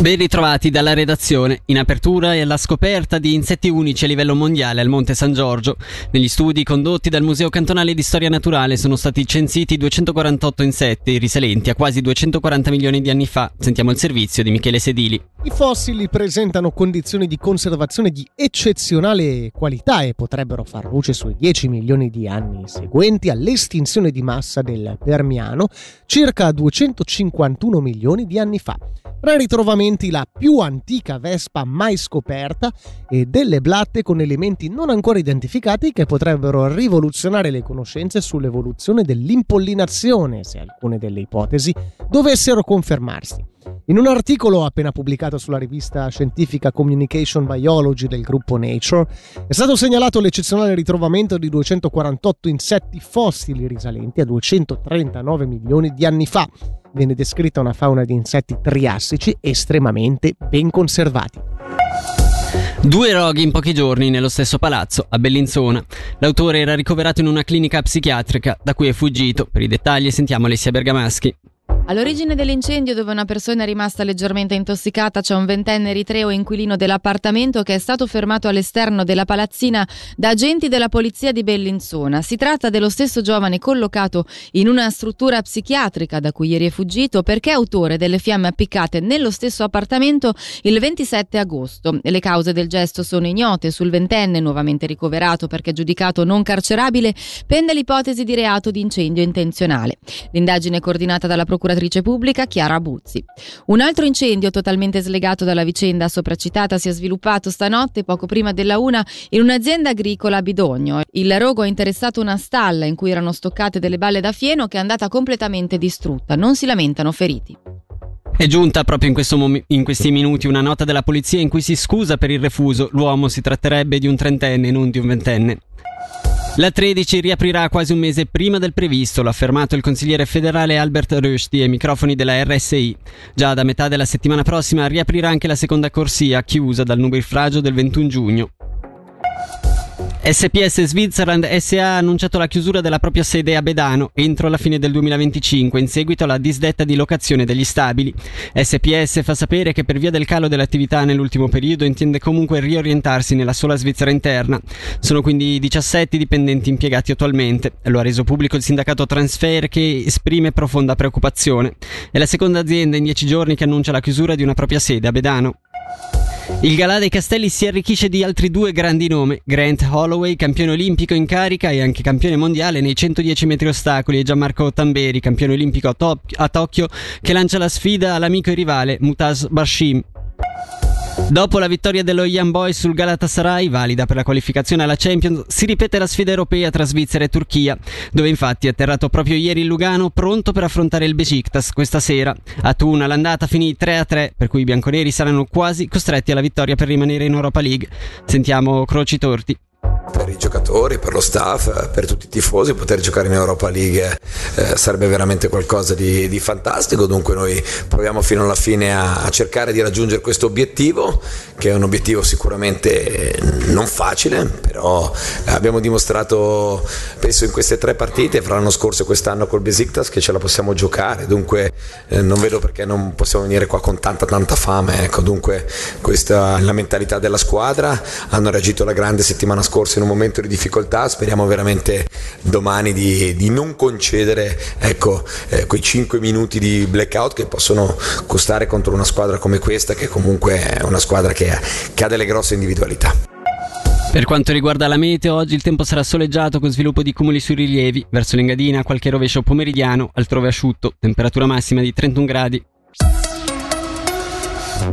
Ben ritrovati dalla redazione. In apertura è la scoperta di insetti unici a livello mondiale al Monte San Giorgio. Negli studi condotti dal Museo Cantonale di Storia Naturale sono stati censiti 248 insetti risalenti a quasi 240 milioni di anni fa. Sentiamo il servizio di Michele Sedili. I fossili presentano condizioni di conservazione di eccezionale qualità e potrebbero far luce sui 10 milioni di anni seguenti all'estinzione di massa del Permiano, circa 251 milioni di anni fa. Tra i ritrovamenti la più antica vespa mai scoperta e delle blatte con elementi non ancora identificati che potrebbero rivoluzionare le conoscenze sull'evoluzione dell'impollinazione, se alcune delle ipotesi dovessero confermarsi. In un articolo appena pubblicato sulla rivista scientifica Communication Biology del gruppo Nature è stato segnalato l'eccezionale ritrovamento di 248 insetti fossili risalenti a 239 milioni di anni fa. Viene descritta una fauna di insetti triassici estremamente ben conservati. 2 roghi in pochi giorni nello stesso palazzo, a Bellinzona. L'autore era ricoverato in una clinica psichiatrica, da cui è fuggito. Per i dettagli sentiamo Alessia Bergamaschi. All'origine dell'incendio, dove una persona è rimasta leggermente intossicata, c'è un 20enne eritreo inquilino dell'appartamento che è stato fermato all'esterno della palazzina da agenti della polizia di Bellinzona. Si tratta dello stesso giovane collocato in una struttura psichiatrica da cui ieri è fuggito perché è autore delle fiamme appiccate nello stesso appartamento il 27 agosto. Le cause del gesto sono ignote. Sul 20enne, nuovamente ricoverato perché giudicato non carcerabile, pende l'ipotesi di reato di incendio intenzionale. L'indagine è coordinata dalla procuratrice pubblica Chiara Buzzi. Un altro incendio totalmente slegato dalla vicenda sopracitata si è sviluppato stanotte poco prima della 1 in un'azienda agricola a Bidogno. Il rogo ha interessato una stalla in cui erano stoccate delle balle da fieno che è andata completamente distrutta. Non si lamentano feriti. È giunta proprio in questi minuti una nota della polizia in cui si scusa per il refuso. L'uomo si tratterebbe di un 30enne, non di un 20enne. La 13 riaprirà quasi un mese prima del previsto, l'ha affermato il consigliere federale Albert Rösti ai microfoni della RSI. Già da metà della settimana prossima riaprirà anche la seconda corsia, chiusa dal nubifragio del 21 giugno. SPS Switzerland SA ha annunciato la chiusura della propria sede a Bedano entro la fine del 2025 in seguito alla disdetta di locazione degli stabili. SPS fa sapere che per via del calo dell'attività nell'ultimo periodo intende comunque riorientarsi nella sola Svizzera interna. Sono quindi 17 dipendenti impiegati attualmente. Lo ha reso pubblico il sindacato Transfer, che esprime profonda preoccupazione. È la seconda azienda in 10 giorni che annuncia la chiusura di una propria sede a Bedano. Il Galà dei Castelli si arricchisce di altri 2 grandi nomi: Grant Holloway, campione olimpico in carica e anche campione mondiale nei 110 metri ostacoli, e Gianmarco Tamberi, campione olimpico a Tokyo, che lancia la sfida all'amico e rivale Mutaz Barshim. Dopo la vittoria dello Young Boys sul Galatasaray, valida per la qualificazione alla Champions, si ripete la sfida europea tra Svizzera e Turchia, dove infatti è atterrato proprio ieri il Lugano, pronto per affrontare il Besiktas questa sera. A Tuna l'andata finì 3-3, per cui i bianconeri saranno quasi costretti alla vittoria per rimanere in Europa League. Sentiamo Croci Torti. Per i giocatori, per lo staff, per tutti i tifosi, poter giocare in Europa League sarebbe veramente qualcosa di fantastico. Dunque noi proviamo fino alla fine a cercare di raggiungere questo obiettivo, che è un obiettivo sicuramente non facile, però abbiamo dimostrato, penso, in queste 3 partite fra l'anno scorso e quest'anno col Besiktas, che ce la possiamo giocare. Dunque non vedo perché non possiamo venire qua con tanta fame, ecco. Dunque questa è la mentalità della squadra. Hanno reagito alla grande settimana scorsa in un momento di difficoltà. Speriamo veramente domani di non concedere, ecco, quei 5 minuti di blackout che possono costare contro una squadra come questa, che comunque è una squadra che ha delle grosse individualità. Per quanto riguarda la meteo, oggi il tempo sarà soleggiato con sviluppo di cumuli sui rilievi. Verso l'Engadina qualche rovescio pomeridiano, altrove asciutto, temperatura massima di 31 gradi.